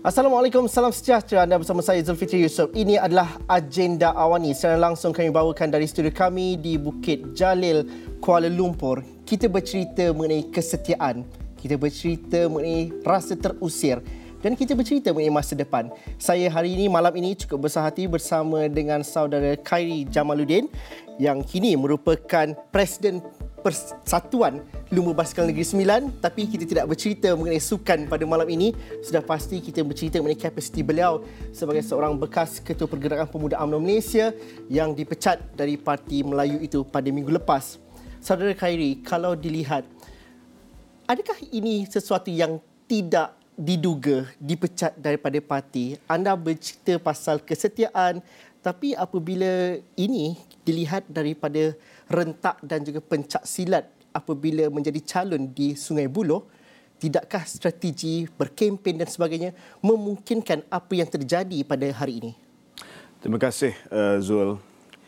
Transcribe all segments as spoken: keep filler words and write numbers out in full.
Assalamualaikum, salam sejahtera. Anda bersama saya Zulfitri Yusof. Ini adalah Agenda Awani. Secara langsung kami bawakan dari studio kami di Bukit Jalil, Kuala Lumpur. Kita bercerita mengenai kesetiaan. Kita bercerita mengenai rasa terusir. Dan kita bercerita mengenai masa depan. Saya hari ini, malam ini cukup besar hati bersama dengan saudara Khairi Jamaluddin yang kini merupakan Presiden Persatuan Lumba Basikal Negeri Sembilan. Tapi kita tidak bercerita mengenai sukan pada malam ini. Sudah pasti kita bercerita mengenai kapasiti beliau sebagai seorang bekas Ketua Pergerakan Pemuda UMNO Malaysia yang dipecat dari Parti Melayu itu pada minggu lepas. Saudara Khairi, kalau dilihat, adakah ini sesuatu yang tidak diduga dipecat daripada parti? Anda bercerita pasal kesetiaan, tapi apabila ini dilihat daripada rentak dan juga pencak silat apabila menjadi calon di Sungai Buloh, tidakkah strategi berkempen dan sebagainya memungkinkan apa yang terjadi pada hari ini? Terima kasih, uh, Zul.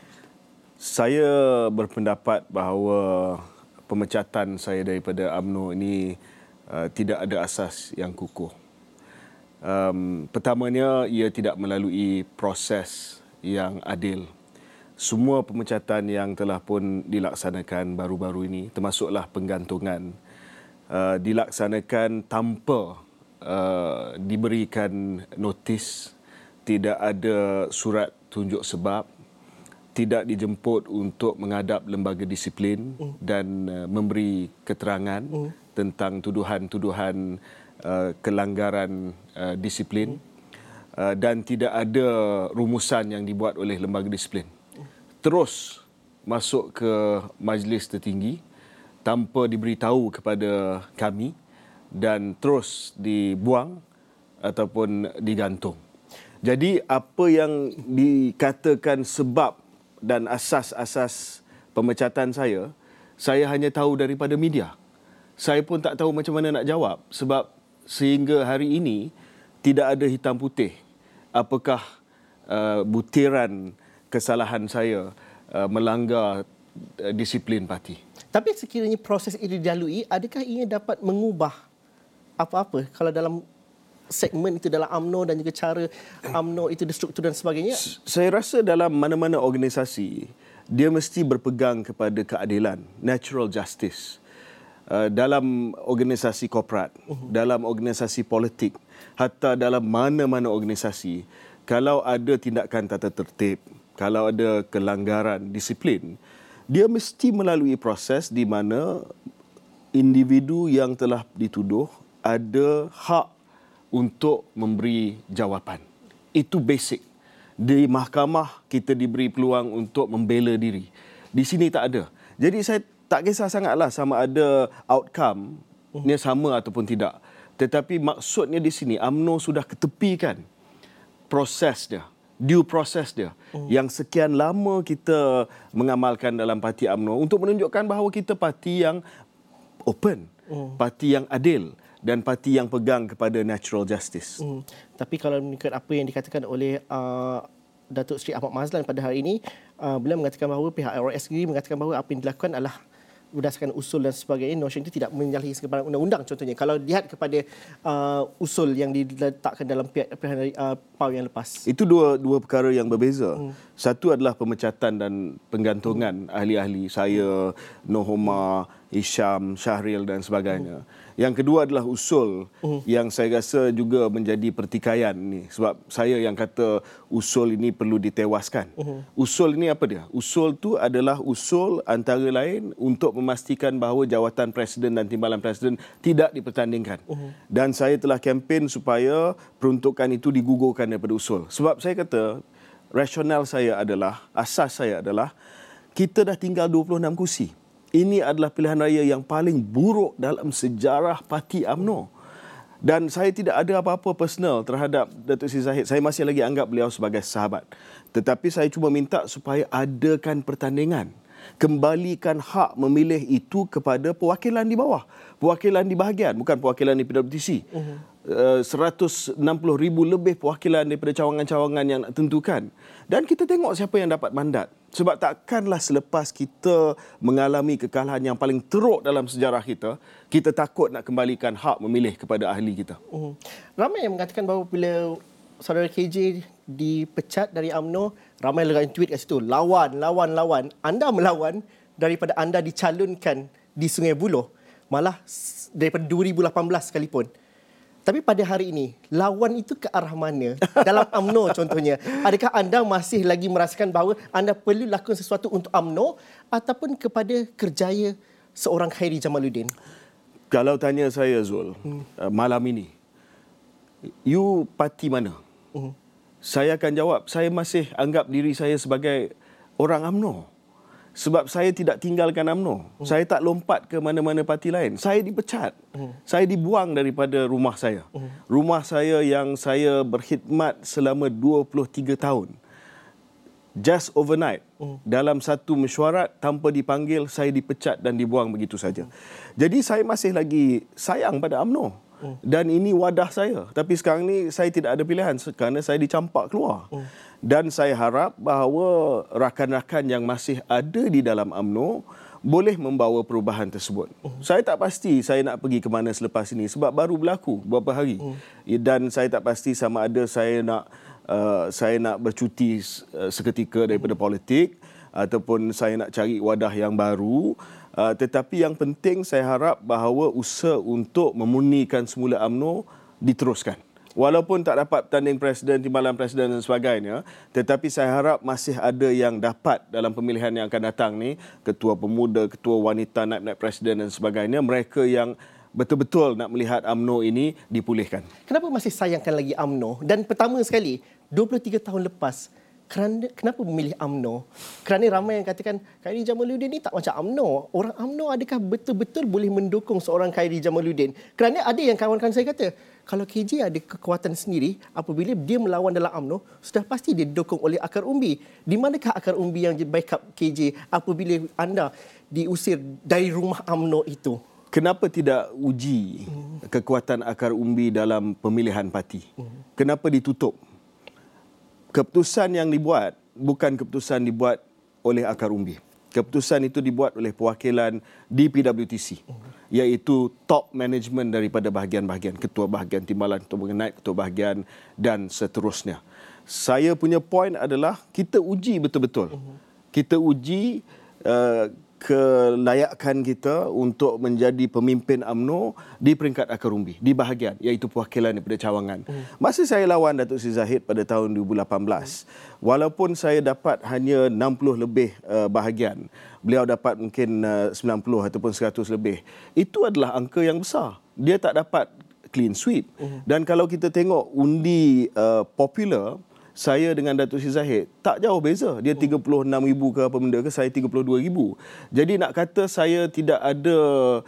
Saya berpendapat bahawa pemecatan saya daripada UMNO ini uh, tidak ada asas yang kukuh. Um, pertamanya, ia tidak melalui proses yang adil. Semua pemecatan yang telah pun dilaksanakan baru-baru ini, termasuklah penggantungan, uh, dilaksanakan tanpa uh, diberikan notis, tidak ada surat tunjuk sebab, tidak dijemput untuk menghadap lembaga disiplin mm. dan uh, memberi keterangan mm. tentang tuduhan-tuduhan uh, kelanggaran uh, disiplin mm. uh, dan tidak ada rumusan yang dibuat oleh lembaga disiplin. Terus masuk ke majlis tertinggi tanpa diberitahu kepada kami dan terus dibuang ataupun digantung. Jadi apa yang dikatakan sebab dan asas-asas pemecatan saya, saya hanya tahu daripada media. Saya pun tak tahu macam mana nak jawab sebab sehingga hari ini tidak ada hitam putih apakah uh, butiran kesalahan saya uh, melanggar uh, disiplin parti. Tapi sekiranya proses ini dilalui, adakah ia dapat mengubah apa-apa kalau dalam segmen itu dalam UMNO dan juga cara UMNO itu distruktur dan sebagainya? Saya rasa dalam mana-mana organisasi, dia mesti berpegang kepada keadilan, natural justice. Uh, dalam organisasi korporat, uh-huh. dalam organisasi politik, hatta dalam mana-mana organisasi, kalau ada tindakan tata tertib, kalau ada kelanggaran disiplin, dia mesti melalui proses di mana individu yang telah dituduh ada hak untuk memberi jawapan. Itu basic. Di mahkamah kita diberi peluang untuk membela diri. Di sini tak ada. Jadi saya tak kisah sangatlah sama ada outcome ni sama ataupun tidak. Tetapi maksudnya di sini UMNO sudah ketepikan proses dia, due process dia, mm. yang sekian lama kita mengamalkan dalam parti UMNO untuk menunjukkan bahawa kita parti yang open, mm. parti yang adil dan parti yang pegang kepada natural justice. Mm. Tapi kalau mengikut apa yang dikatakan oleh uh, Datuk Seri Ahmad Mazlan pada hari ini, uh, beliau mengatakan bahawa pihak R S sendiri mengatakan bahawa apa yang dilakukan adalah berdasarkan usul dan sebagainya. Notion itu tidak menyalahi sebarang undang-undang contohnya. Kalau lihat kepada uh, usul yang diletakkan dalam pilihan uh, P A U yang lepas. Itu dua dua perkara yang berbeza. Hmm. Satu adalah pemecatan dan penggantungan hmm. ahli-ahli saya, Nohoma, Hisham, Syahril dan sebagainya. Hmm. Yang kedua adalah usul uh-huh. yang saya rasa juga menjadi pertikaian ni. Sebab saya yang kata usul ini perlu ditewaskan. Uh-huh. Usul ini apa dia? Usul tu adalah usul antara lain untuk memastikan bahawa jawatan Presiden dan Timbalan Presiden tidak dipertandingkan. Uh-huh. Dan saya telah kempen supaya peruntukan itu digugurkan daripada usul. Sebab saya kata, rasional saya adalah, asas saya adalah, kita dah tinggal dua puluh enam kursi. Ini adalah pilihan raya yang paling buruk dalam sejarah parti UMNO. Dan saya tidak ada apa-apa personal terhadap Datuk Seri Zahid. Saya masih lagi anggap beliau sebagai sahabat. Tetapi saya cuma minta supaya adakan pertandingan. Kembalikan hak memilih itu kepada perwakilan di bawah. Perwakilan di bahagian, bukan perwakilan di P W T C. Uh-huh. Uh, seratus enam puluh ribu lebih perwakilan daripada cawangan-cawangan yang nak tentukan. Dan kita tengok siapa yang dapat mandat. Sebab takkanlah selepas kita mengalami kekalahan yang paling teruk dalam sejarah kita, kita takut nak kembalikan hak memilih kepada ahli kita. Uh, ramai yang mengatakan bahawa bila saudara K J dipecat dari U M N O, ramai letakkan tweet kat situ, lawan, lawan, lawan. Anda melawan daripada anda dicalonkan di Sungai Buloh. Malah daripada dua ribu lapan belas sekalipun. Tapi pada hari ini, lawan itu ke arah mana? Dalam U M N O contohnya. Adakah anda masih lagi merasakan bahawa anda perlu lakukan sesuatu untuk U M N O ataupun kepada kerjaya seorang Khairi Jamaluddin? Kalau tanya saya, Zul, hmm. malam ini, you parti mana? Hmm. Saya akan jawab, saya masih anggap diri saya sebagai orang U M N O. Sebab saya tidak tinggalkan U M N O. Hmm. Saya tak lompat ke mana-mana parti lain. Saya dipecat. Hmm. Saya dibuang daripada rumah saya. Hmm. Rumah saya yang saya berkhidmat selama dua puluh tiga tahun. Just overnight, hmm. dalam satu mesyuarat tanpa dipanggil, saya dipecat dan dibuang begitu saja. Hmm. Jadi saya masih lagi sayang pada U M N O. Hmm. Dan ini wadah saya. Tapi sekarang ni saya tidak ada pilihan kerana saya dicampak keluar. Hmm. Dan saya harap bahawa rakan-rakan yang masih ada di dalam U M N O boleh membawa perubahan tersebut. Uh. Saya tak pasti saya nak pergi ke mana selepas ini sebab baru berlaku beberapa hari. Uh. Dan saya tak pasti sama ada saya nak uh, saya nak bercuti seketika daripada uh. politik ataupun saya nak cari wadah yang baru. Uh, tetapi yang penting saya harap bahawa usaha untuk memurnikan semula U M N O diteruskan. Walaupun tak dapat bertanding presiden, timbalan presiden dan sebagainya, tetapi saya harap masih ada yang dapat dalam pemilihan yang akan datang ni, ketua pemuda, ketua wanita, naib-naib presiden dan sebagainya, mereka yang betul-betul nak melihat U M N O ini dipulihkan. Kenapa masih sayangkan lagi U M N O? Dan pertama sekali, dua puluh tiga tahun lepas, kerana, kenapa memilih U M N O? Kerana ramai yang katakan, Khairi Jamaluddin ni tak macam U M N O. Orang U M N O adakah betul-betul boleh mendukung seorang Khairi Jamaluddin? Kerana ada yang kawan-kawan saya kata, kalau K J ada kekuatan sendiri, apabila dia melawan dalam U M N O, sudah pasti dia didukung oleh akar umbi. Di manakah akar umbi yang backup K J apabila anda diusir dari rumah U M N O itu? Kenapa tidak uji hmm. kekuatan akar umbi dalam pemilihan parti? Hmm. Kenapa ditutup? Keputusan yang dibuat bukan keputusan dibuat oleh akar umbi. Keputusan itu dibuat oleh perwakilan di P W T C, iaitu top management daripada bahagian-bahagian, ketua bahagian timbalan, ketua bahagian naik, ketua bahagian dan seterusnya. Saya punya point adalah kita uji betul-betul. Kita uji uh, kelayakan kita untuk menjadi pemimpin U M N O di peringkat akar umbi, di bahagian, iaitu perwakilan daripada cawangan. Hmm. Masa saya lawan Datuk Seri Zahid pada tahun dua ribu lapan belas, hmm. walaupun saya dapat hanya enam puluh lebih uh, bahagian, beliau dapat mungkin uh, sembilan puluh ataupun seratus lebih. Itu adalah angka yang besar. Dia tak dapat clean sweep. Hmm. Dan kalau kita tengok undi uh, popular, saya dengan Datuk Seri Zahid tak jauh beza. Dia tiga puluh enam ribu ke apa benda ke, saya tiga puluh dua ribu. Jadi nak kata saya tidak ada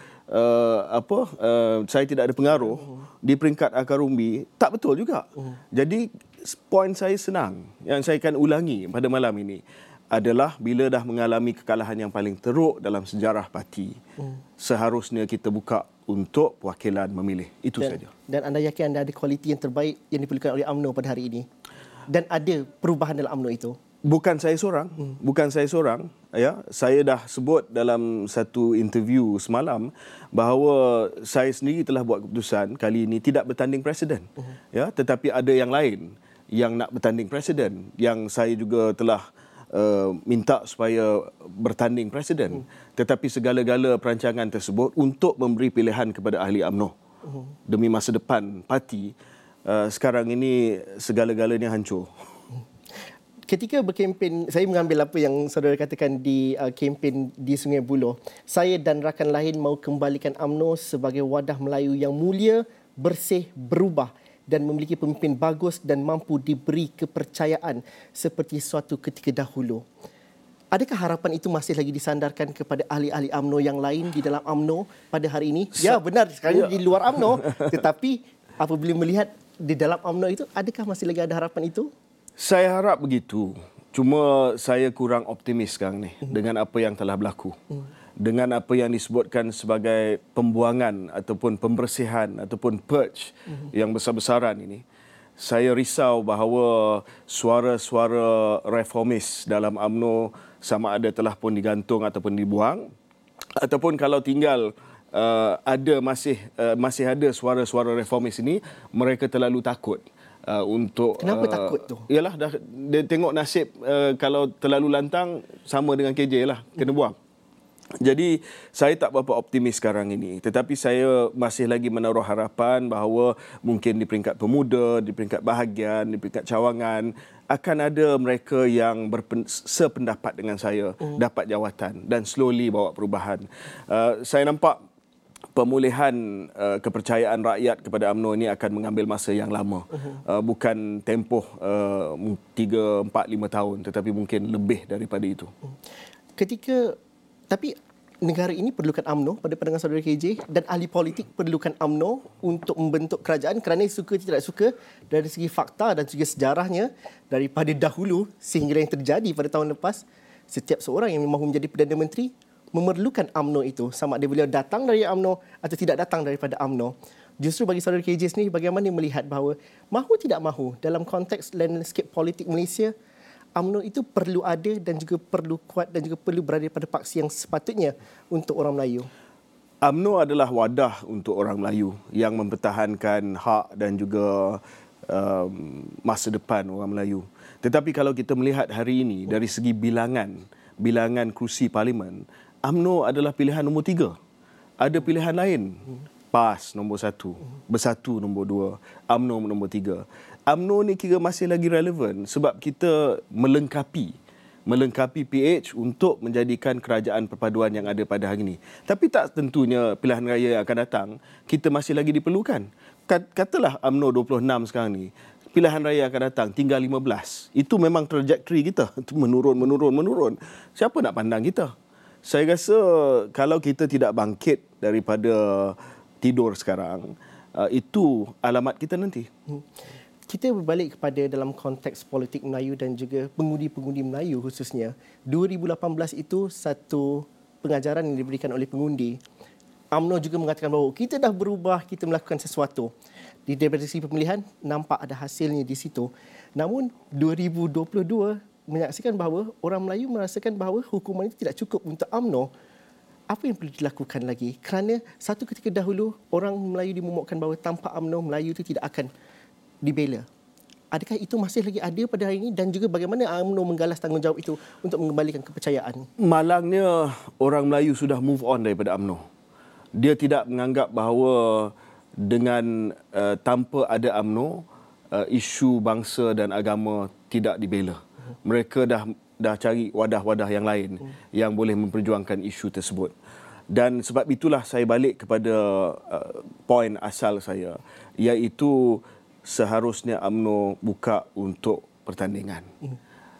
uh, apa uh, saya tidak ada pengaruh uh. di peringkat akar umbi, tak betul juga. Uh. Jadi poin saya senang yang saya akan ulangi pada malam ini adalah bila dah mengalami kekalahan yang paling teruk dalam sejarah parti, uh. seharusnya kita buka untuk perwakilan memilih. Itu dan, saja. Dan anda yakin anda ada kualiti yang terbaik yang diperlukan oleh U M N O pada hari ini? Dan ada perubahan dalam U M N O itu? Bukan saya seorang, hmm. bukan saya seorang. Ya, saya dah sebut dalam satu interview semalam bahawa saya sendiri telah buat keputusan kali ini tidak bertanding presiden. Hmm. Ya, tetapi ada yang lain yang nak bertanding presiden, yang saya juga telah uh, minta supaya bertanding presiden. Hmm. Tetapi segala-gala perancangan tersebut untuk memberi pilihan kepada ahli U M N O hmm. demi masa depan parti. Uh, sekarang ini segala-galanya hancur. Ketika berkempen, saya mengambil apa yang saudara katakan di uh, kempen di Sungai Buloh. Saya dan rakan lain mahu kembalikan U M N O sebagai wadah Melayu yang mulia, bersih, berubah dan memiliki pemimpin bagus dan mampu diberi kepercayaan seperti suatu ketika dahulu. Adakah harapan itu masih lagi disandarkan kepada ahli-ahli U M N O yang lain di dalam U M N O pada hari ini? Ya, benar, sekarang ya. Di luar U M N O. Tetapi apabila melihat di dalam U M N O itu, adakah masih lagi ada harapan itu? Saya harap begitu. Cuma saya kurang optimis sekarang ni hmm. dengan apa yang telah berlaku. Hmm. Dengan apa yang disebutkan sebagai pembuangan ataupun pembersihan ataupun purge hmm. yang besar-besaran ini. Saya risau bahawa suara-suara reformis dalam U M N O sama ada telah pun digantung ataupun dibuang, ataupun kalau tinggal uh, ada masih uh, masih ada suara-suara reformis ini, mereka terlalu takut uh, untuk Kenapa uh, takut tu? Yalah dah dia tengok nasib uh, kalau terlalu lantang sama dengan K J lah, kena buang. Jadi saya tak berapa optimis sekarang ini, tetapi saya masih lagi menaruh harapan bahawa mungkin di peringkat pemuda, di peringkat bahagian, di peringkat cawangan akan ada mereka yang berpen, sependapat dengan saya hmm. dapat jawatan dan slowly bawa perubahan. Uh, saya nampak pemulihan uh, kepercayaan rakyat kepada U M N O ini akan mengambil masa yang lama. Uh-huh. Uh, bukan tempoh uh, tiga, empat, lima tahun, tetapi mungkin lebih daripada itu. Ketika Tapi negara ini perlukan U M N O pada pandangan saudara K J, dan ahli politik perlukan U M N O untuk membentuk kerajaan kerana suka tidak suka dari segi fakta dan juga sejarahnya daripada dahulu sehingga yang terjadi pada tahun lepas, setiap seorang yang mahu menjadi Perdana Menteri memerlukan U M N O itu, sama ada beliau datang dari U M N O atau tidak datang daripada U M N O. Justru bagi saudara K J sendiri, bagaimana melihat bahawa mahu tidak mahu dalam konteks landscape politik Malaysia, U M N O itu perlu ada dan juga perlu kuat dan juga perlu berada pada paksi yang sepatutnya untuk orang Melayu. U M N O adalah wadah untuk orang Melayu yang mempertahankan hak dan juga um, masa depan orang Melayu. Tetapi kalau kita melihat hari ini dari segi bilangan, bilangan kerusi parlimen, U M N O adalah pilihan nombor tiga. Ada pilihan lain. P A S nombor satu, Bersatu nombor dua, U M N O nombor tiga. U M N O ni kira masih lagi relevan sebab kita melengkapi melengkapi P H untuk menjadikan kerajaan perpaduan yang ada pada hari ini. Tapi tak tentunya pilihan raya yang akan datang kita masih lagi diperlukan. Katalah U M N O dua puluh enam sekarang ni, pilihan raya akan datang tinggal lima belas. Itu memang trajektori kita, itu menurun menurun menurun. Siapa nak pandang kita? Saya rasa kalau kita tidak bangkit daripada tidur sekarang, itu alamat kita nanti. Hmm. Kita berbalik kepada dalam konteks politik Melayu dan juga pengundi-pengundi Melayu khususnya. dua ribu lapan belas itu satu pengajaran yang diberikan oleh pengundi. U M N O juga mengatakan bahawa kita dah berubah, kita melakukan sesuatu. Di daripada segi pemilihan, nampak ada hasilnya di situ. Namun dua ribu dua puluh dua menyaksikan bahawa orang Melayu merasakan bahawa hukuman itu tidak cukup untuk U M N O. Apa yang perlu dilakukan lagi? Kerana satu ketika dahulu, orang Melayu dimomokkan bahawa tanpa U M N O, Melayu itu tidak akan dibela. Adakah itu masih lagi ada pada hari ini, dan juga bagamana U M N O menggalas tanggungjawab itu untuk mengembalikan kepercayaan? Malangnya orang Melayu sudah move on daripada U M N O. Dia tidak menganggap bahawa dengan uh, tanpa ada U M N O, uh, isu bangsa dan agama tidak dibela. Mereka dah dah cari wadah-wadah yang lain hmm. yang boleh memperjuangkan isu tersebut. Dan sebab itulah saya balik kepada uh, poin asal saya, iaitu seharusnya U M N O buka untuk pertandingan. Hmm.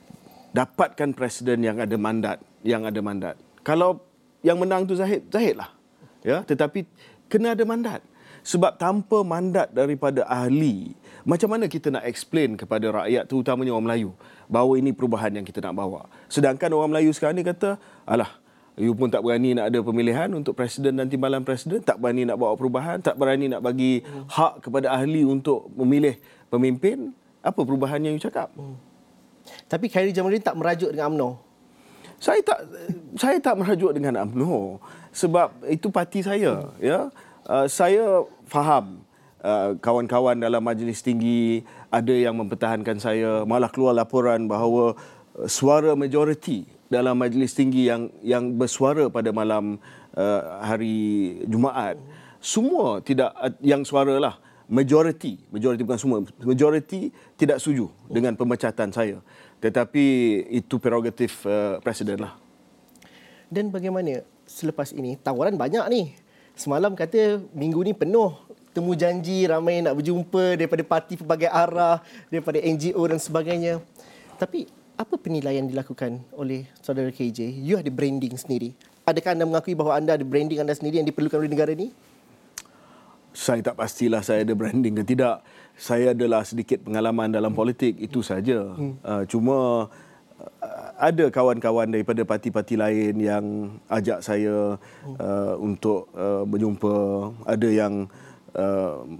Dapatkan presiden yang ada mandat, yang ada mandat. Kalau yang menang tu Zahid, Zahidlah. Ya, tetapi kena ada mandat. Sebab tanpa mandat daripada ahli, macam mana kita nak explain kepada rakyat, terutamanya orang Melayu, bahawa ini perubahan yang kita nak bawa. Sedangkan orang Melayu sekarang ni kata, alah, you pun tak berani nak ada pemilihan untuk presiden dan timbalan presiden, tak berani nak bawa perubahan, tak berani nak bagi hak kepada ahli untuk memilih pemimpin. Apa perubahan yang you cakap? Hmm. Tapi Khairy Jamaluddin tak merajuk dengan U M N O? Saya tak saya tak merajuk dengan U M N O sebab itu parti saya. Hmm. Ya, uh, saya faham uh, kawan-kawan dalam majlis tinggi ada yang mempertahankan saya, malah keluar laporan bahawa uh, suara majoriti dalam majlis tinggi yang yang bersuara pada malam uh, hari Jumaat, semua tidak uh, yang suaralah majoriti, majoriti bukan semua, majoriti tidak setuju dengan pemecatan saya. Tetapi itu prerogatif uh, presiden lah. Dan bagaimana selepas ini? Tawaran banyak ni. Semalam kata minggu ni penuh temu janji, ramai nak berjumpa daripada parti pelbagai arah, daripada N G O dan sebagainya. Tapi apa penilaian dilakukan oleh saudara K J? You ada branding sendiri. Adakah anda mengakui bahawa anda ada branding anda sendiri yang diperlukan oleh negara ni? Saya tak pastilah saya ada branding ke tidak. Saya adalah sedikit pengalaman dalam politik, itu saja. Hmm. Uh, cuma uh, ada kawan-kawan daripada parti-parti lain yang ajak saya uh, untuk uh, berjumpa. Ada yang uh,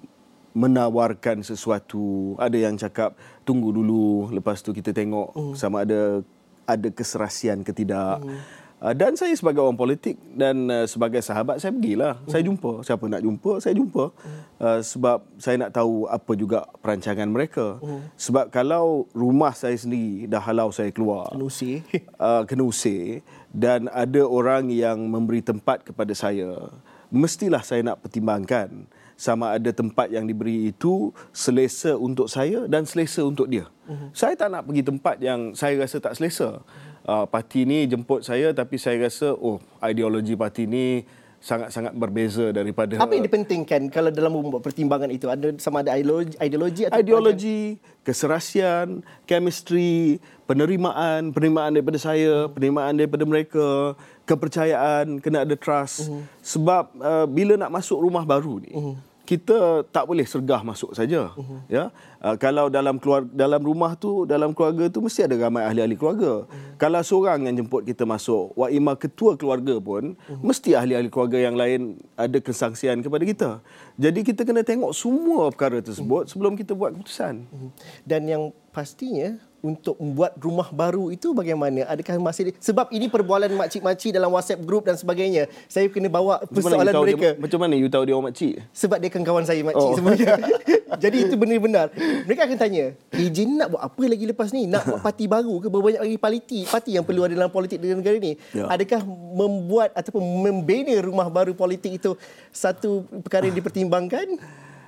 menawarkan sesuatu. Ada yang cakap tunggu dulu, lepas tu kita tengok mm. sama ada ada keserasian ke tidak. Mm. Uh, dan saya sebagai orang politik dan uh, sebagai sahabat, saya pergilah. Mm. Saya jumpa. Siapa nak jumpa, saya jumpa. Mm. Uh, sebab saya nak tahu apa juga perancangan mereka. Mm. Sebab kalau rumah saya sendiri dah halau saya keluar, kena usir. uh, kena usir, dan ada orang yang memberi tempat kepada saya, mestilah saya nak pertimbangkan sama ada tempat yang diberi itu selesa untuk saya dan selesa untuk dia. Uh-huh. Saya tak nak pergi tempat yang saya rasa tak selesa. Uh, parti ni jemput saya tapi saya rasa, oh, ideologi parti ni sangat-sangat berbeza daripada... Apa yang dipentingkan kalau dalam membuat pertimbangan itu? Ada sama ada ideologi, ideologi atau... Ideologi, keserasian, chemistry, penerimaan, penerimaan daripada saya, penerimaan daripada mereka, kepercayaan, kena ada trust. Uh-huh. Sebab uh, bila nak masuk rumah baru ni, uh-huh. kita tak boleh sergah masuk saja. Uh-huh. Ya, uh, kalau dalam keluarga, dalam rumah tu, dalam keluarga tu mesti ada ramai ahli-ahli keluarga. Uh-huh. Kalau seorang yang jemput kita masuk, wa ima ketua keluarga pun, uh-huh. mesti ahli-ahli keluarga yang lain ada kesangsian kepada kita. Jadi kita kena tengok semua perkara tersebut uh-huh. sebelum kita buat keputusan. Uh-huh. Dan yang pastinya untuk membuat rumah baru itu bagaimana? Adakah masih... Sebab ini perbualan makcik-makcik dalam WhatsApp group dan sebagainya. Saya kena bawa persoalan mereka. Dia, macam mana you tahu dia orang makcik? Sebab dia kan kawan saya makcik oh. sebenarnya. Jadi itu benar-benar. Mereka akan tanya, A J nak buat apa lagi lepas ni? Nak buat parti baru ke? Berbanyak lagi parti, parti yang perlu ada dalam politik di negara ini. Ya. Adakah membuat ataupun membina rumah baru politik itu satu perkara yang dipertimbangkan?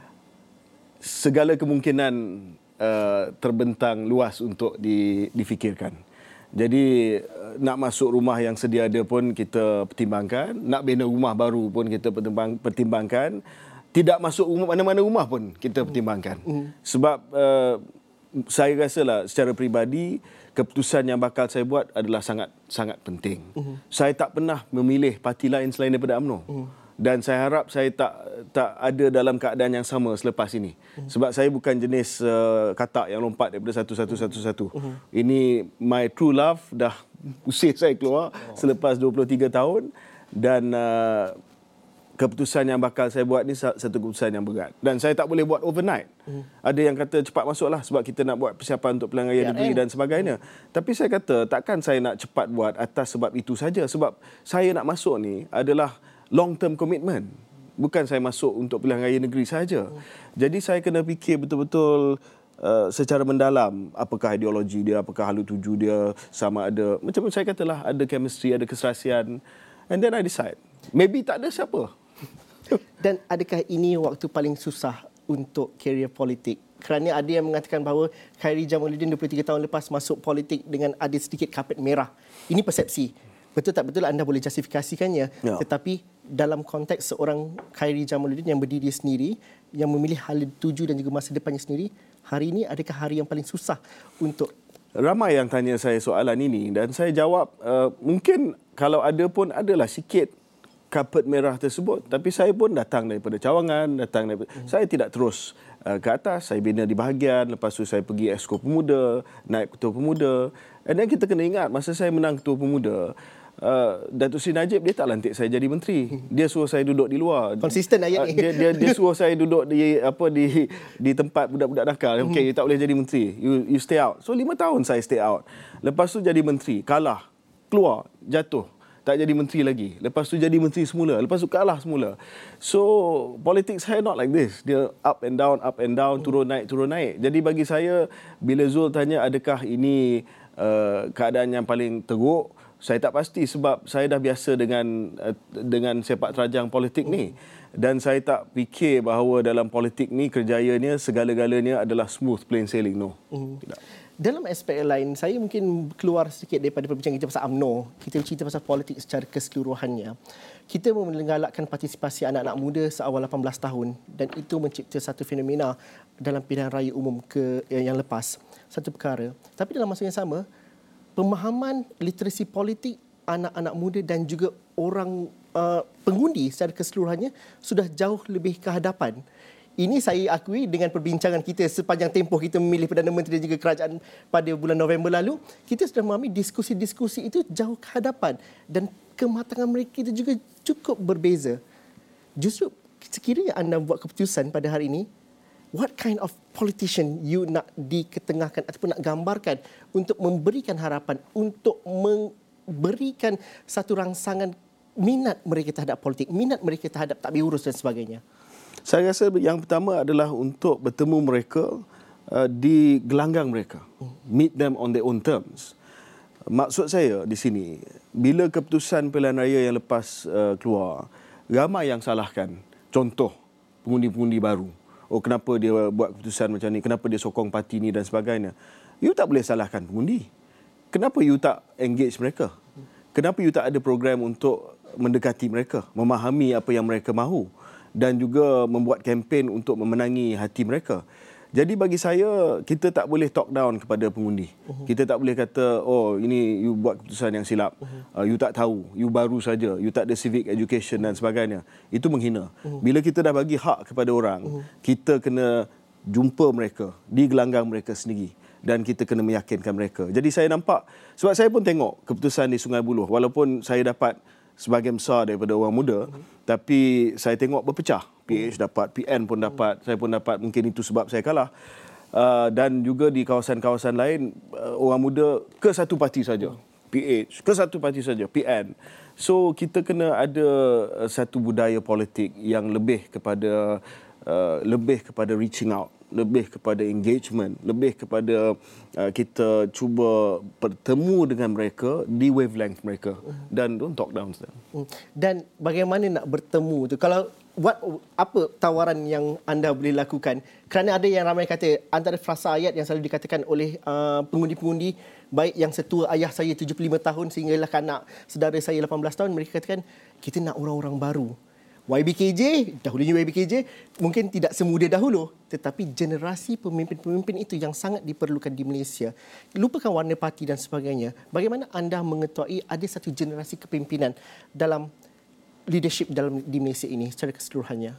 Segala kemungkinan Uh, terbentang luas untuk di, difikirkan. Jadi uh, nak masuk rumah yang sedia ada pun kita pertimbangkan, nak bina rumah baru pun kita pertimbang, pertimbangkan, tidak masuk rumah, mana-mana rumah pun kita pertimbangkan. Mm. Sebab uh, saya rasalah secara peribadi keputusan yang bakal saya buat adalah sangat sangat penting. Mm. Saya tak pernah memilih parti lain selain daripada U M N O. Mm. Dan saya harap saya tak tak ada dalam keadaan yang sama selepas ini. Uh-huh. Sebab saya bukan jenis uh, katak yang lompat daripada satu satu satu satu. Uh-huh. Ini my true love dah usir saya keluar oh. selepas dua puluh tiga tahun, dan uh, keputusan yang bakal saya buat ni satu keputusan yang berat. Dan saya tak boleh buat overnight. Uh-huh. Ada yang kata cepat masuklah sebab kita nak buat persiapan untuk pilihan raya negeri dan sebagainya. Uh-huh. Tapi saya kata takkan saya nak cepat buat atas sebab itu saja. Sebab saya nak masuk ni adalah long term commitment. Bukan saya masuk untuk pilihan raya negeri saja. Hmm. Jadi saya kena fikir betul-betul uh, secara mendalam apakah ideologi dia, apakah halu tuju dia, sama ada, macam saya katalah, ada chemistry, ada keserasian. And then I decide. Maybe tak ada siapa. Dan adakah ini waktu paling susah untuk karier politik? Kerana ada yang mengatakan bahawa Khairy Jamaluddin dua puluh tiga tahun lepas masuk politik dengan ada sedikit kapet merah. Ini persepsi. Betul tak betul anda boleh justifikasikannya. Ya. Tetapi dalam konteks seorang Khairy Jamaluddin yang berdiri sendiri, yang memilih hal tuju dan juga masa depannya sendiri, hari ini adakah hari yang paling susah untuk... Ramai yang tanya saya soalan ini dan saya jawab, uh, mungkin kalau ada pun adalah sikit kapet merah tersebut. Tapi saya pun datang daripada cawangan, datang daripada... Hmm. Saya tidak terus uh, ke atas, saya bina di bahagian, lepas tu saya pergi Exco Pemuda, naik Ketua Pemuda. Dan kita kena ingat, masa saya menang Ketua Pemuda, Uh, Datuk Seri Najib dia tak lantik saya jadi menteri. Dia suruh saya duduk di luar. Konsisten ayat ni. Uh, dia, dia dia suruh saya duduk di apa di di tempat budak-budak nakal. Hmm. Okey, you tak boleh jadi menteri. You you stay out. So lima tahun saya stay out. Lepas tu jadi menteri, kalah, keluar, jatuh. Tak jadi menteri lagi. Lepas tu jadi menteri semula. Lepas tu kalah semula. So politics saya not like this. Dia up and down, up and down, turun naik, turun naik. Jadi bagi saya, bila Zul tanya adakah ini uh, keadaan yang paling teruk, saya tak pasti sebab saya dah biasa dengan dengan sepak terjang politik ni. Dan saya tak fikir bahawa dalam politik ni kerjayanya segala-galanya adalah smooth plain sailing. No. Mm. Tidak. Dalam aspek lain, saya mungkin keluar sedikit daripada perbincangan kita pasal U M N O. Kita bercerita pasal politik secara keseluruhannya. Kita menggalakkan partisipasi anak-anak muda seawal lapan belas tahun dan itu mencipta satu fenomena dalam pilihan raya umum ke yang lepas. Satu perkara. Tapi dalam masa yang sama, pemahaman literasi politik anak-anak muda dan juga orang uh, pengundi secara keseluruhannya sudah jauh lebih ke hadapan. Ini saya akui dengan perbincangan kita sepanjang tempoh kita memilih Perdana Menteri dan juga kerajaan pada bulan November lalu, kita sudah memahami diskusi-diskusi itu jauh ke hadapan dan kematangan mereka itu juga cukup berbeza. Justru sekiranya anda buat keputusan pada hari ini, what kind of politician you nak diketengahkan ataupun nak gambarkan untuk memberikan harapan, untuk memberikan satu rangsangan minat mereka terhadap politik, minat mereka terhadap takbir urus dan sebagainya? Saya rasa yang pertama adalah untuk bertemu mereka uh, di gelanggang mereka. Meet them on their own terms. Maksud saya di sini, bila keputusan pilihan raya yang lepas uh, keluar, ramai yang salahkan. Contoh, pengundi-pengundi baru. Oh, kenapa dia buat keputusan macam ni? Kenapa dia sokong parti ni dan sebagainya? You tak boleh salahkan pengundi. Kenapa you tak engage mereka? Kenapa you tak ada program untuk mendekati mereka, memahami apa yang mereka mahu dan juga membuat kempen untuk memenangi hati mereka? Jadi bagi saya, kita tak boleh talk down kepada pengundi. Uh-huh. Kita tak boleh kata, oh ini you buat keputusan yang silap. Uh-huh. Uh, you tak tahu, you baru saja, you tak ada civic education dan sebagainya. Itu menghina. Uh-huh. Bila kita dah bagi hak kepada orang, uh-huh. kita kena jumpa mereka di gelanggang mereka sendiri. Dan kita kena meyakinkan mereka. Jadi saya nampak, sebab saya pun tengok keputusan di Sungai Buloh. Walaupun saya dapat sebahagian besar daripada orang muda, uh-huh. tapi saya tengok berpecah. P H dapat, P N pun dapat, saya pun dapat, mungkin itu sebab saya kalah. Uh, dan juga di kawasan-kawasan lain, uh, orang muda ke satu parti saja. P H, ke satu parti saja, P N. So, kita kena ada uh, satu budaya politik yang lebih kepada uh, lebih kepada reaching out, lebih kepada engagement, lebih kepada uh, kita cuba bertemu dengan mereka di wavelength mereka dan don't talk down them. Dan bagaimana nak bertemu tu? Kalau what apa tawaran yang anda boleh lakukan? Kerana ada yang ramai kata antara frasa ayat yang selalu dikatakan oleh uh, pengundi-pengundi, baik yang setua ayah saya tujuh puluh lima tahun sehinggalah kanak saudara saya lapan belas tahun, mereka katakan kita nak orang-orang baru. Y B K J, dahulunya Y B K J mungkin tidak semuda dahulu, tetapi generasi pemimpin-pemimpin itu yang sangat diperlukan di Malaysia. Lupakan warna parti dan sebagainya. Bagaimana anda mengetuai ada satu generasi kepimpinan dalam leadership dalam di Malaysia ini secara keseluruhannya?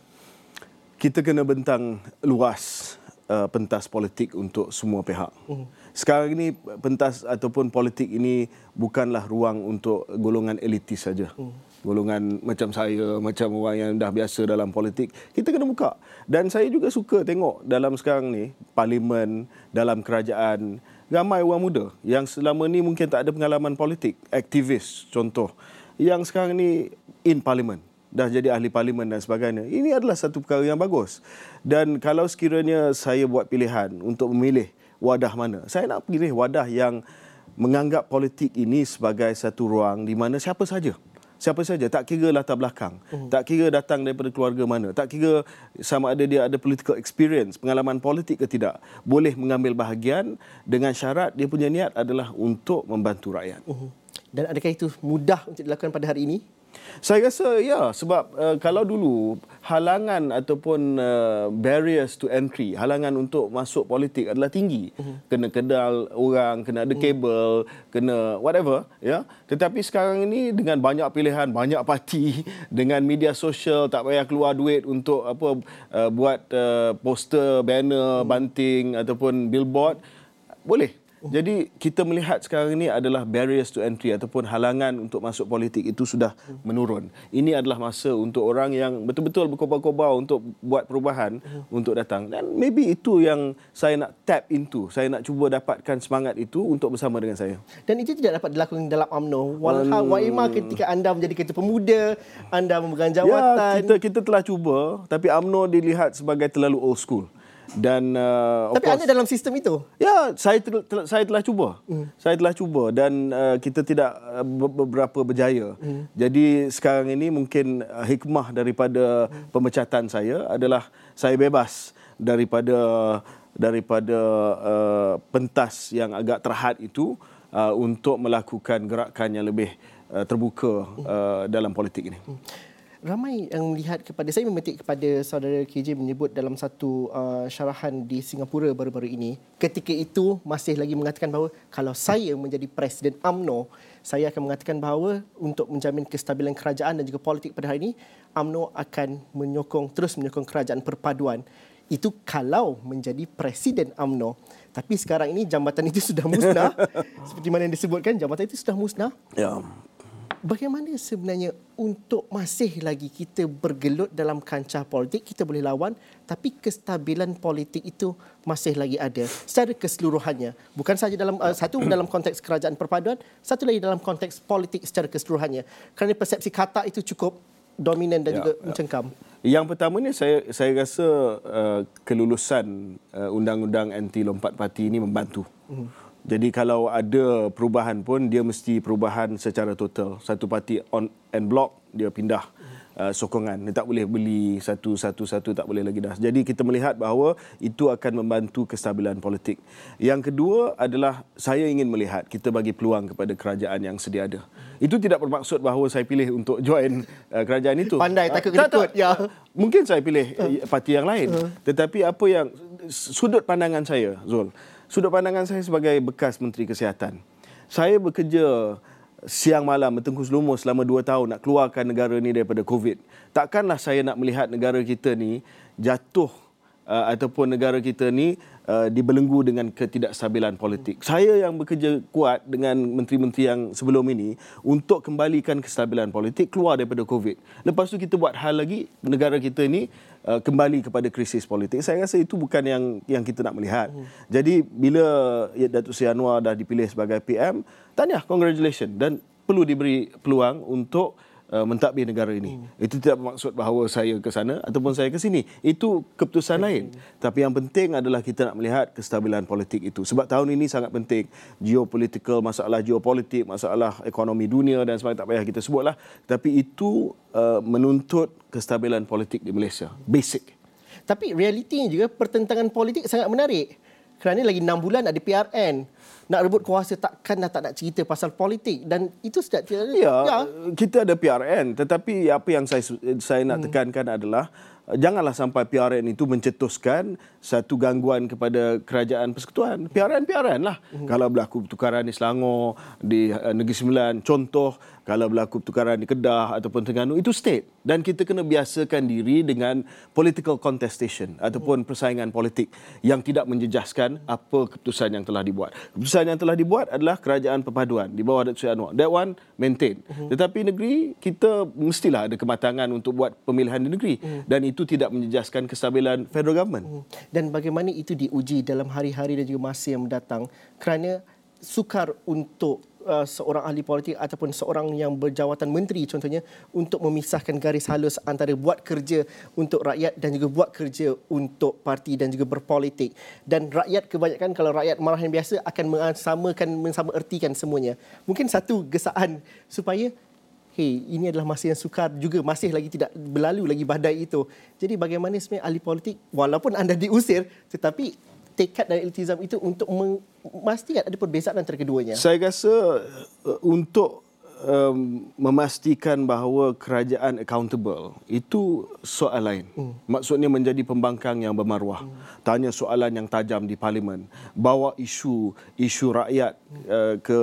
Kita kena bentang luas uh, pentas politik untuk semua pihak. Uh-huh. Sekarang ini pentas ataupun politik ini bukanlah ruang untuk golongan elitis saja. Uh-huh. Golongan macam saya, macam orang yang dah biasa dalam politik, kita kena buka. Dan saya juga suka tengok dalam sekarang ni, parlimen, dalam kerajaan, ramai orang muda yang selama ni mungkin tak ada pengalaman politik, aktivis contoh, yang sekarang ni in parlimen, dah jadi ahli parlimen dan sebagainya. Ini adalah satu perkara yang bagus. Dan kalau sekiranya saya buat pilihan untuk memilih wadah mana, saya nak pilih wadah yang menganggap politik ini sebagai satu ruang di mana siapa saja, siapa saja, tak kira latar belakang, uh-huh. tak kira datang daripada keluarga mana, tak kira sama ada dia ada political experience, pengalaman politik ke tidak, boleh mengambil bahagian dengan syarat dia punya niat adalah untuk membantu rakyat. Uh-huh. Dan adakah itu mudah untuk dilakukan pada hari ini? Saya rasa ya, sebab uh, kalau dulu halangan ataupun uh, barriers to entry, halangan untuk masuk politik adalah tinggi. Uh-huh. Kena kedal orang, kena ada kabel, uh-huh. kena whatever, ya. Tetapi sekarang ini dengan banyak pilihan, banyak parti, dengan media sosial, tak payah keluar duit untuk apa uh, buat uh, poster, banner, uh-huh. banting ataupun billboard, boleh. Jadi kita melihat sekarang ini adalah barriers to entry ataupun halangan untuk masuk politik itu sudah menurun. Ini adalah masa untuk orang yang betul-betul berkobar-kobar untuk buat perubahan uh-huh. untuk datang. Dan maybe itu yang saya nak tap into. Saya nak cuba dapatkan semangat itu untuk bersama dengan saya. Dan itu tidak dapat dilakukan dalam U M N O. Walhal wa ima ketika anda menjadi ketua pemuda, anda memegang jawatan. Ya, kita kita telah cuba, tapi U M N O dilihat sebagai terlalu old school. Dan uh, tapi course, anda dalam sistem itu? Ya, saya tel, tel, saya telah cuba. Mm. Saya telah cuba dan uh, kita tidak uh, beberapa berjaya. Mm. Jadi sekarang ini mungkin uh, hikmah daripada mm. pemecatan saya adalah saya bebas daripada daripada uh, pentas yang agak terhad itu uh, untuk melakukan gerakan yang lebih uh, terbuka uh, dalam politik ini. Mm. Ramai yang melihat kepada, saya memetik kepada saudara K J menyebut dalam satu uh, syarahan di Singapura baru-baru ini, ketika itu masih lagi mengatakan bahawa kalau saya menjadi Presiden U M N O, saya akan mengatakan bahawa untuk menjamin kestabilan kerajaan dan juga politik pada hari ini, U M N O akan menyokong, terus menyokong kerajaan perpaduan. Itu kalau menjadi Presiden U M N O. Tapi sekarang ini jambatan itu sudah musnah. Seperti mana yang disebutkan, jambatan itu sudah musnah. Ya. Bagaimana sebenarnya untuk masih lagi kita bergelut dalam kancah politik, kita boleh lawan, tapi kestabilan politik itu masih lagi ada secara keseluruhannya. Bukan sahaja dalam uh, satu dalam konteks kerajaan perpaduan, satu lagi dalam konteks politik secara keseluruhannya. Kerana persepsi kata itu cukup dominan dan ya, juga ya. mencengkam. Yang pertamanya saya saya rasa uh, kelulusan uh, undang-undang anti lompat parti ini membantu. Hmm. Jadi kalau ada perubahan pun dia mesti perubahan secara total. Satu parti on and block dia pindah uh, sokongan. Dia tak boleh beli satu-satu-satu, tak boleh lagi dah. Jadi kita melihat bahawa itu akan membantu kestabilan politik. Yang kedua adalah saya ingin melihat kita bagi peluang kepada kerajaan yang sedia ada. Itu tidak bermaksud bahawa saya pilih untuk join uh, kerajaan itu. Pandai takut uh, ikut. Ya. Mungkin saya pilih uh. parti yang lain. Uh. Tetapi apa yang sudut pandangan saya, Zul, sudut pandangan saya sebagai bekas Menteri Kesihatan. Saya bekerja siang malam bertengkus lumus selama dua tahun nak keluarkan negara ni daripada COVID. Takkanlah saya nak melihat negara kita ni jatuh uh, ataupun negara kita ni uh, dibelenggu dengan ketidakstabilan politik. Saya yang bekerja kuat dengan menteri-menteri yang sebelum ini untuk kembalikan kestabilan politik keluar daripada COVID. Lepas tu kita buat hal lagi negara kita ni Uh, kembali kepada krisis politik. Saya rasa itu bukan yang yang kita nak melihat. Hmm. Jadi bila ya, Datuk Seri Anwar dah dipilih sebagai P M, tahniah, congratulations, dan perlu diberi peluang untuk uh, mentadbir negara ini. Hmm. Itu tidak bermaksud bahawa saya ke sana ataupun saya ke sini. Itu keputusan hmm. lain. Tapi yang penting adalah kita nak melihat kestabilan politik itu. Sebab tahun ini sangat penting. Geopolitical, masalah geopolitik, masalah ekonomi dunia dan sebagainya, tak payah kita sebutlah. Tapi itu uh, menuntut kestabilan politik di Malaysia. Basic. Tapi realitinya juga pertentangan politik sangat menarik. Kerana lagi enam bulan ada P R N. Nak rebut kuasa takkan dah tak nak cerita pasal politik. Dan itu sudah... Ya, ya. Kita ada P R N. Tetapi apa yang saya saya nak tekankan hmm. adalah janganlah sampai P R N itu mencetuskan satu gangguan kepada kerajaan persekutuan. P R N, P R N lah. Hmm. Kalau berlaku pertukaran di Selangor, di Negeri Sembilan, contoh, kalau berlaku pertukaran di Kedah ataupun Terengganu, itu state. Dan kita kena biasakan diri dengan political contestation ataupun persaingan politik yang tidak menjejaskan apa keputusan yang telah dibuat. Keputusan yang telah dibuat adalah kerajaan perpaduan di bawah Datuk Seri Anwar. That one, maintain. Uh-huh. Tetapi negeri, kita mestilah ada kematangan untuk buat pemilihan di negeri. Uh-huh. Dan itu tidak menjejaskan kestabilan federal government. Uh-huh. Dan bagaimana itu diuji dalam hari-hari dan juga masa yang mendatang kerana sukar untuk Uh, seorang ahli politik ataupun seorang yang berjawatan menteri contohnya untuk memisahkan garis halus antara buat kerja untuk rakyat dan juga buat kerja untuk parti dan juga berpolitik. Dan rakyat kebanyakan, kalau rakyat marah yang biasa, akan mensamakan, mensamaertikan semuanya. Mungkin satu gesaan supaya hey, ini adalah masa yang sukar juga, masih lagi tidak berlalu lagi badai itu. Jadi bagaimana sebenarnya ahli politik, walaupun anda diusir, tetapi tekad dan iltizam itu untuk memastikan ada perbezaan antara keduanya? Saya rasa uh, untuk um, memastikan bahawa kerajaan accountable, itu soal lain. Hmm. Maksudnya menjadi pembangkang yang bermaruah. Hmm. Tanya soalan yang tajam di parlimen. Bawa isu isu rakyat uh, ke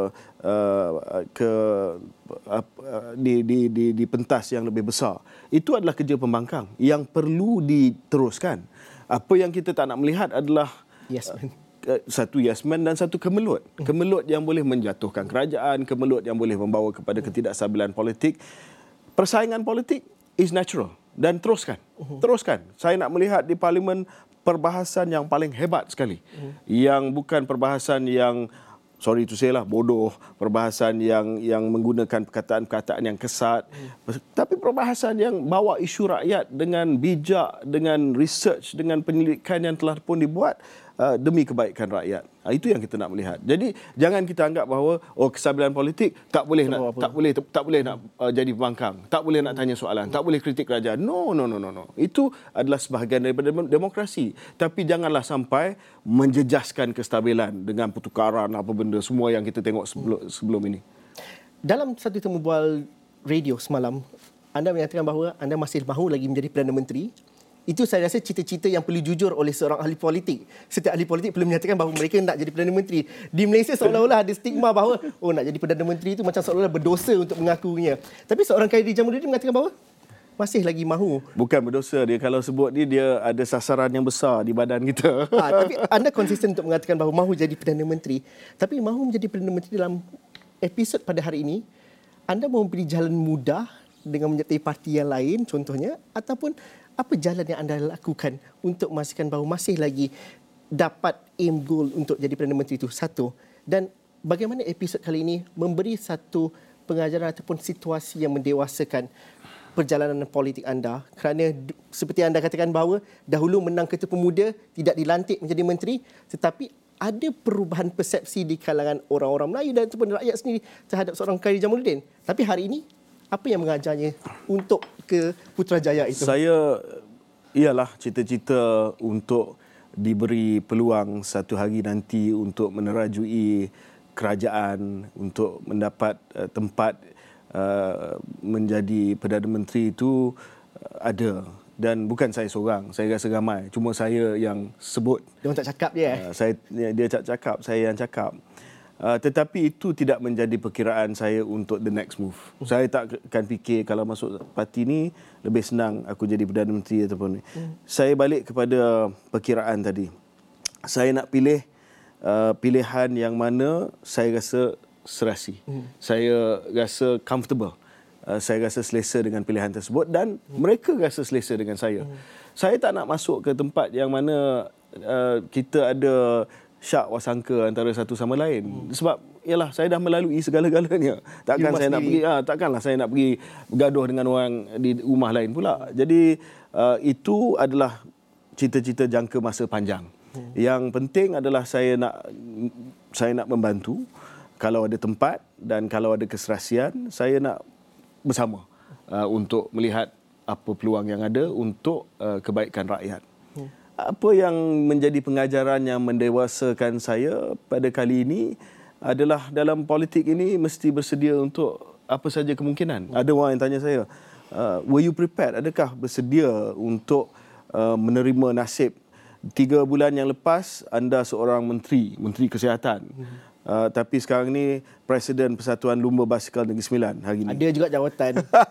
uh, ke uh, di, di, di, di pentas yang lebih besar. Itu adalah kerja pembangkang yang perlu diteruskan. Apa yang kita tak nak melihat adalah yes man. Uh, satu yes man dan satu kemelut. Kemelut yang boleh menjatuhkan kerajaan, kemelut yang boleh membawa kepada ketidakstabilan politik. Persaingan politik is natural dan teruskan. Teruskan. Saya nak melihat di parlimen perbahasan yang paling hebat sekali. Yang bukan perbahasan yang sorry to say lah, bodoh, perbahasan yang yang menggunakan perkataan-perkataan yang kesat, hmm. tapi perbahasan yang bawa isu rakyat dengan bijak, dengan research, dengan penyelidikan yang telah pun dibuat uh, demi kebaikan rakyat. Uh, itu yang kita nak melihat. Jadi jangan kita anggap bahawa oh kestabilan politik tak boleh nak tak boleh tak boleh nak uh, jadi pembangkang, tak boleh nak tanya soalan, tak boleh kritik kerajaan. No, no, no, no, no. Itu adalah sebahagian daripada demokrasi. Tapi janganlah sampai menjejaskan kestabilan dengan pertukaran apa benda semua yang kita tengok sebelum sebelum ini. Dalam satu temu bual radio semalam, anda menyatakan bahawa anda masih mahu lagi menjadi Perdana Menteri. Itu saya rasa cita-cita yang perlu jujur oleh seorang ahli politik. Setiap ahli politik perlu menyatakan bahawa mereka nak jadi Perdana Menteri. Di Malaysia seolah-olah ada stigma bahawa oh nak jadi Perdana Menteri itu macam seolah-olah berdosa untuk mengakuinya. Tapi seorang Khairy Jamaluddin mengatakan bahawa masih lagi mahu. Bukan berdosa dia, kalau sebut dia, dia ada sasaran yang besar di badan kita. Ha, tapi anda konsisten untuk mengatakan bahawa mahu jadi Perdana Menteri. Tapi mahu menjadi Perdana Menteri dalam episod pada hari ini, anda mau beri jalan mudah dengan menyertai parti yang lain contohnya, ataupun apa jalan yang anda lakukan untuk memastikan bahawa masih lagi dapat aim goal untuk jadi Perdana Menteri itu? Satu. Dan bagaimana episod kali ini memberi satu pengajaran ataupun situasi yang mendewasakan perjalanan politik anda, kerana seperti anda katakan bahawa dahulu menang Ketua Pemuda tidak dilantik menjadi menteri, tetapi ada perubahan persepsi di kalangan orang-orang Melayu dan ataupun rakyat sendiri terhadap seorang Khairy Jamaluddin. Tapi hari ini apa yang mengajarnya untuk ke Putrajaya itu? Saya ialah cita-cita untuk diberi peluang satu hari nanti untuk menerajui kerajaan, untuk mendapat uh, tempat uh, menjadi Perdana Menteri itu uh, ada. Dan bukan saya seorang, saya rasa ramai. Cuma saya yang sebut. Dia orang tak cakap dia. Uh, saya, dia tak cakap, saya yang cakap. Uh, tetapi itu tidak menjadi perkiraan saya untuk the next move. Hmm. Saya tak akan fikir kalau masuk parti ni lebih senang aku jadi Perdana Menteri ataupun ni. Hmm. Saya balik kepada perkiraan tadi. Saya nak pilih uh, pilihan yang mana saya rasa serasi. Hmm. Saya rasa comfortable. Uh, saya rasa selesa dengan pilihan tersebut dan hmm. mereka rasa selesa dengan saya. Hmm. Saya tak nak masuk ke tempat yang mana uh, kita ada syak wasangka antara satu sama lain. Hmm. Sebab yalah saya dah melalui segala-galanya. Takkan saya nak pergi ah takkanlah saya nak pergi bergaduh dengan orang di rumah lain pula. Jadi uh, itu adalah cita-cita jangka masa panjang. Hmm. Yang penting adalah saya nak saya nak membantu kalau ada tempat dan kalau ada keserasian, saya nak bersama uh, untuk melihat apa peluang yang ada untuk uh, kebaikan rakyat. Hmm. Apa yang menjadi pengajaran yang mendewasakan saya pada kali ini adalah dalam politik ini mesti bersedia untuk apa saja kemungkinan. Hmm. Ada orang yang tanya saya, uh, were you prepared? Adakah bersedia untuk uh, menerima nasib tiga bulan yang lepas anda seorang menteri, menteri kesihatan. Hmm. Uh, tapi sekarang ni Presiden Persatuan Lumba Basikal Negeri Sembilan hari ini. Ada juga jawatan.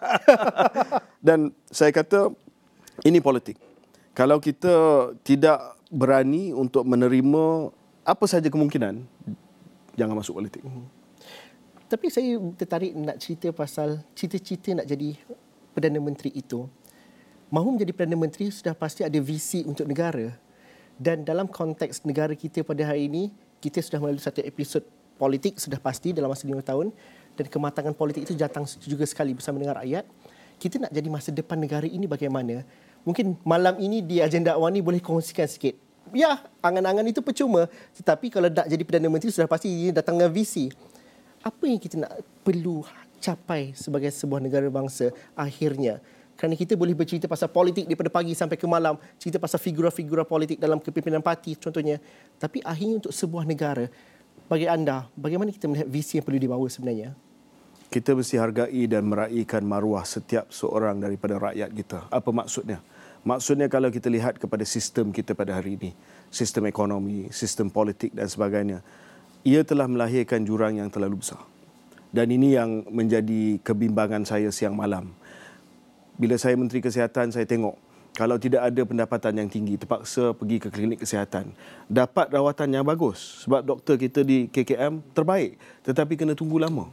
Dan saya kata ini politik. Kalau kita tidak berani untuk menerima apa saja kemungkinan, jangan masuk politik. Hmm. Tapi saya tertarik nak cerita pasal cita-cita nak jadi Perdana Menteri itu. Mahu menjadi Perdana Menteri sudah pasti ada visi untuk negara. Dan dalam konteks negara kita pada hari ini, kita sudah melalui satu episod politik sudah pasti dalam masa lima tahun dan kematangan politik itu datang juga sekali bersama dengan rakyat. Kita nak jadi masa depan negara ini bagaimana? Mungkin malam ini di agenda Awani boleh kongsikan sikit. Ya, angan-angan itu percuma. Tetapi kalau nak jadi Perdana Menteri sudah pasti datang dengan visi. Apa yang kita nak perlu capai sebagai sebuah negara bangsa akhirnya? Kerana kita boleh bercerita pasal politik daripada pagi sampai ke malam, cerita pasal figura-figura politik dalam kepimpinan parti contohnya. Tapi akhirnya untuk sebuah negara, bagi anda, bagaimana kita melihat visi yang perlu dibawa sebenarnya? Kita mesti hargai dan meraihkan maruah setiap seorang daripada rakyat kita. Apa maksudnya? Maksudnya kalau kita lihat kepada sistem kita pada hari ini, sistem ekonomi, sistem politik dan sebagainya, ia telah melahirkan jurang yang terlalu besar. Dan ini yang menjadi kebimbangan saya siang malam. Bila saya Menteri Kesihatan, saya tengok kalau tidak ada pendapatan yang tinggi, terpaksa pergi ke klinik kesihatan. Dapat rawatan yang bagus sebab doktor kita di K K M terbaik tetapi kena tunggu lama.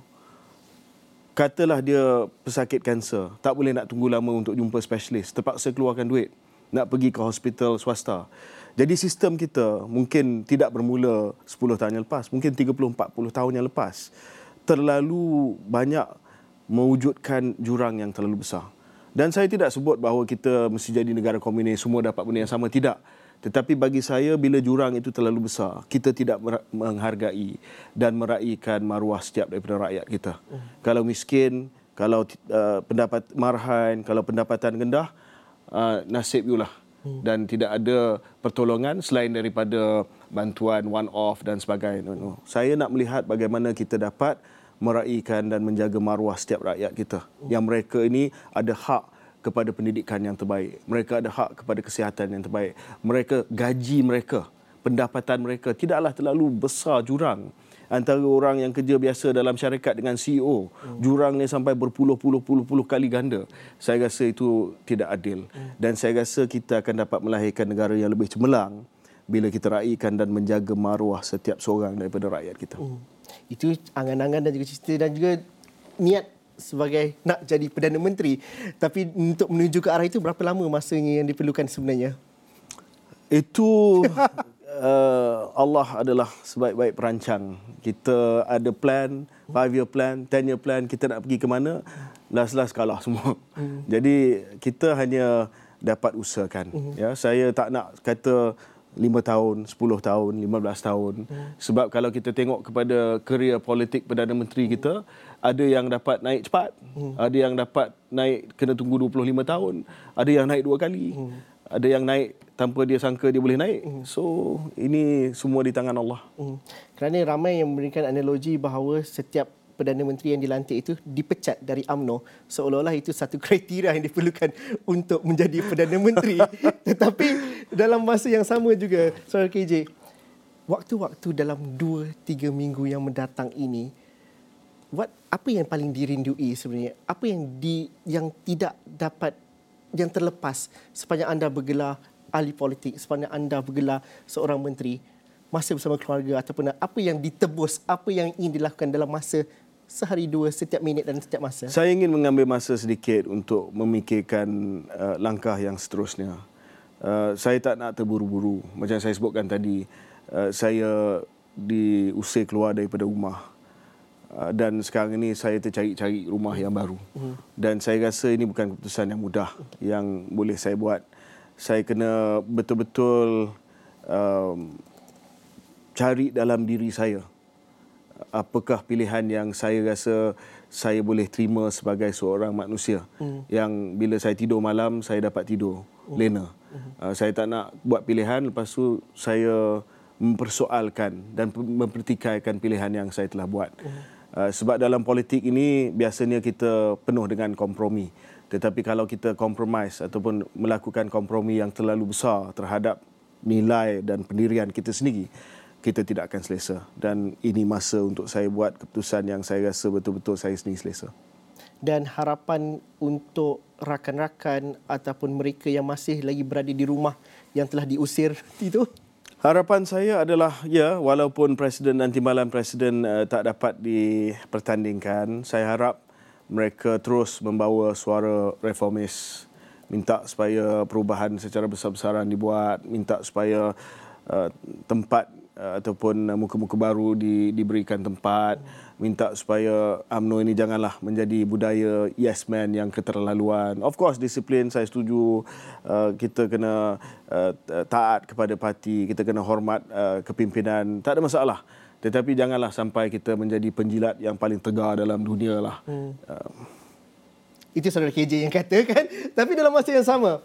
Katalah dia pesakit kanser, tak boleh nak tunggu lama untuk jumpa spesialis, terpaksa keluarkan duit nak pergi ke hospital swasta. Jadi sistem kita mungkin tidak bermula sepuluh tahun yang lepas, mungkin tiga puluh empat puluh tahun yang lepas. Terlalu banyak mewujudkan jurang yang terlalu besar. Dan saya tidak sebut bahawa kita mesti jadi negara komunis, semua dapat benda yang sama. Tidak. Tetapi bagi saya, bila jurang itu terlalu besar, kita tidak menghargai dan meraihkan maruah setiap daripada rakyat kita. Hmm. Kalau miskin, kalau uh, pendapat marhain, kalau pendapatan rendah, uh, nasib yulah. Hmm. Dan tidak ada pertolongan selain daripada bantuan one-off dan sebagainya. Saya nak melihat bagaimana kita dapat meraihkan dan menjaga maruah setiap rakyat kita. Yang mereka ini ada hak kepada pendidikan yang terbaik. Mereka ada hak kepada kesihatan yang terbaik. Mereka, gaji mereka, pendapatan mereka tidaklah terlalu besar jurang antara orang yang kerja biasa dalam syarikat dengan C E O. Jurang ni sampai berpuluh-puluh-puluh-puluh kali ganda. Saya rasa itu tidak adil. Dan saya rasa kita akan dapat melahirkan negara yang lebih cemerlang bila kita raihkan dan menjaga maruah setiap seorang daripada rakyat kita. Hmm. Itu angan-angan dan juga cerita dan juga niat sebagai nak jadi Perdana Menteri. Tapi untuk menuju ke arah itu, berapa lama masanya yang diperlukan sebenarnya? Itu uh, Allah adalah sebaik-baik perancang. Kita ada plan, five year plan, ten year plan, kita nak pergi ke mana, last-last kalah semua. Hmm. Jadi kita hanya dapat usahakan. Hmm. Ya, saya tak nak kata lima tahun, sepuluh tahun, lima belas tahun. Hmm. Sebab kalau kita tengok kepada kerjaya politik Perdana Menteri kita, ada yang dapat naik cepat, hmm. ada yang dapat naik kena tunggu dua puluh lima tahun, ada yang naik dua kali, hmm. ada yang naik tanpa dia sangka dia boleh naik. Hmm. So, ini semua di tangan Allah. Hmm. Kerana ramai yang memberikan analogi bahawa setiap Perdana Menteri yang dilantik itu dipecat dari U M N O, seolah-olah itu satu kriteria yang diperlukan untuk menjadi Perdana Menteri. Tetapi dalam masa yang sama juga, Saudara K J, waktu-waktu dalam dua tiga minggu yang mendatang ini, what, apa yang paling dirindui sebenarnya? Apa yang di yang tidak dapat, yang terlepas sepanjang anda bergelar ahli politik, sepanjang anda bergelar seorang menteri, masa bersama keluarga, ataupun apa yang ditebus, apa yang ingin dilakukan dalam masa sehari dua, setiap minit dan setiap masa? Saya ingin mengambil masa sedikit untuk memikirkan uh, langkah yang seterusnya. Uh, saya tak nak terburu-buru. Macam saya sebutkan tadi, uh, saya diusir keluar daripada rumah. Uh, dan sekarang ini saya tercari-cari rumah yang baru. Uh-huh. Dan saya rasa ini bukan keputusan yang mudah yang boleh saya buat. Saya kena betul-betul uh, cari dalam diri saya apakah pilihan yang saya rasa saya boleh terima sebagai seorang manusia. Hmm. Yang bila saya tidur malam, saya dapat tidur hmm. lena. Hmm. Uh, saya tak nak buat pilihan, lepas tu saya mempersoalkan dan mempertikaikan pilihan yang saya telah buat. Hmm. Uh, sebab dalam politik ini biasanya kita penuh dengan kompromi. Tetapi kalau kita compromise ataupun melakukan kompromi yang terlalu besar terhadap nilai dan pendirian kita sendiri, kita tidak akan selesa. Dan ini masa untuk saya buat keputusan yang saya rasa betul-betul saya sendiri selesa. Dan harapan untuk rakan-rakan ataupun mereka yang masih lagi berada di rumah yang telah diusir itu? Harapan saya adalah, ya, walaupun Presiden dan Timbalan Presiden uh, tak dapat dipertandingkan, saya harap mereka terus membawa suara reformis. Minta supaya perubahan secara besar-besaran dibuat, minta supaya uh, tempat ataupun muka-muka baru di, diberikan tempat, minta supaya U M N O ini janganlah menjadi budaya yes man yang keterlaluan. Of course, disiplin saya setuju, uh, kita kena uh, taat kepada parti, kita kena hormat uh, kepimpinan, tak ada masalah. Tetapi janganlah sampai kita menjadi penjilat yang paling tegar dalam dunia lah. Hmm. Uh. Itu Saudara K J yang kata kan. Tapi dalam masa yang sama,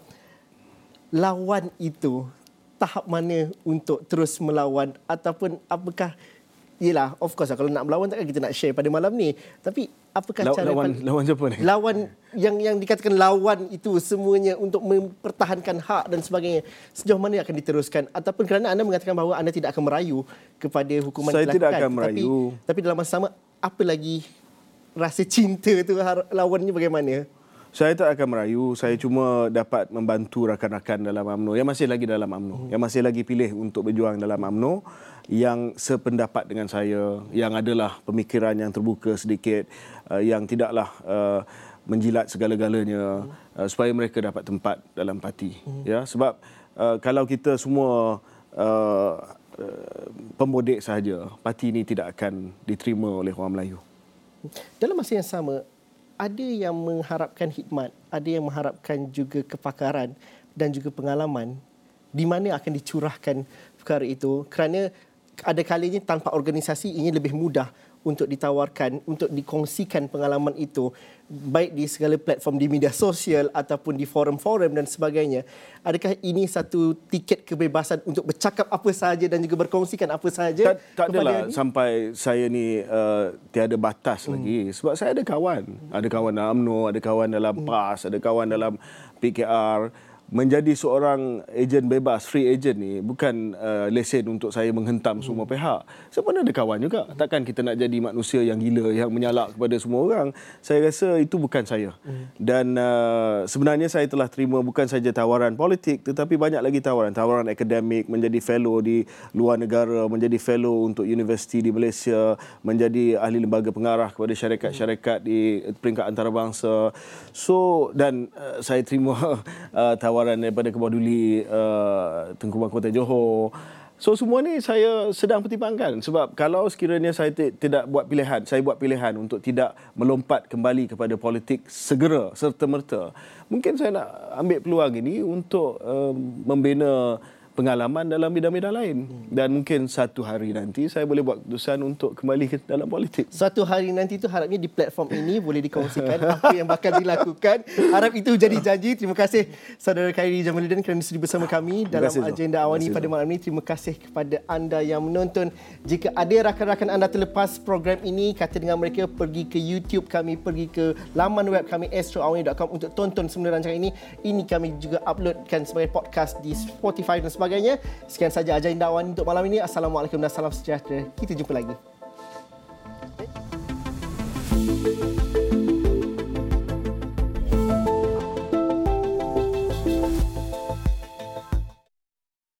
lawan itu tahap mana untuk terus melawan, ataupun apakah, yelah, of course lah, kalau nak melawan takkan kita nak share pada malam ni. Tapi apakah Law, cara lawan, lawan siapa ni? Lawan yang yang dikatakan lawan itu semuanya untuk mempertahankan hak dan sebagainya, sejauh mana akan diteruskan? Ataupun kerana anda mengatakan bahawa anda tidak akan merayu kepada hukuman saya dilakukan. Saya tidak akan merayu. Tapi, tapi dalam masa sama, apa lagi rasa cinta tu, lawannya bagaimana? Saya tak akan merayu, saya cuma dapat membantu rakan-rakan dalam U M N O yang masih lagi dalam U M N O, hmm. yang masih lagi pilih untuk berjuang dalam U M N O, yang sependapat dengan saya, yang adalah pemikiran yang terbuka sedikit, uh, yang tidaklah uh, menjilat segala-galanya, hmm. uh, supaya mereka dapat tempat dalam parti. Hmm. Ya, sebab uh, kalau kita semua uh, uh, pemodek sahaja, parti ini tidak akan diterima oleh orang Melayu. Dalam masa yang sama, ada yang mengharapkan khidmat, ada yang mengharapkan juga kepakaran dan juga pengalaman. Di mana akan dicurahkan perkara itu? Kerana ada kalinya tanpa organisasi ini lebih mudah untuk ditawarkan, untuk dikongsikan pengalaman itu, baik di segala platform di media sosial ataupun di forum-forum dan sebagainya. Adakah ini satu tiket kebebasan untuk bercakap apa sahaja dan juga berkongsikan apa sahaja? Tak, tak adalah sampai saya ni uh, tiada batas hmm. lagi. Sebab saya ada kawan. Ada kawan dalam U M N O, ada kawan dalam hmm. PAS, ada kawan dalam P K R. menjadi seorang ejen bebas, free agent ni bukan uh, lesen untuk saya menghentam semua pihak. Saya pun ada kawan juga. Takkan kita nak jadi manusia yang gila, yang menyalak kepada semua orang. Saya rasa itu bukan saya. Dan uh, sebenarnya saya telah terima bukan saja tawaran politik, tetapi banyak lagi tawaran. Tawaran akademik, menjadi fellow di luar negara, menjadi fellow untuk universiti di Malaysia, menjadi ahli lembaga pengarah kepada syarikat-syarikat di peringkat antarabangsa. So, dan uh, saya terima uh, tawaran daripada Kebawah Duli uh, Tengku Kota Johor. So semua ni saya sedang pertimbangkan sebab kalau sekiranya saya t- tidak buat pilihan, saya buat pilihan untuk tidak melompat kembali kepada politik segera serta-merta. Mungkin saya nak ambil peluang ini untuk uh, membina pengalaman dalam bidang-bidang lain. Dan mungkin satu hari nanti saya boleh buat keputusan untuk kembali ke dalam politik. Satu hari nanti tu harapnya di platform ini boleh dikongsikan apa yang bakal dilakukan. Harap itu jadi janji. Terima kasih saudara Khairi Jamaluddin kerana sudi bersama kami dalam kasih, agenda Awani pada malam ini. Terima kasih kepada anda yang menonton. Jika ada rakan-rakan anda terlepas program ini, kata dengan mereka pergi ke YouTube kami, pergi ke laman web kami astro awani dot com untuk tonton semua rancangan ini. Ini kami juga uploadkan sebagai podcast di Spotify dan sebagainya. Sekian saja agenda Awani untuk malam ini. Assalamualaikum dan salam sejahtera. Kita jumpa lagi.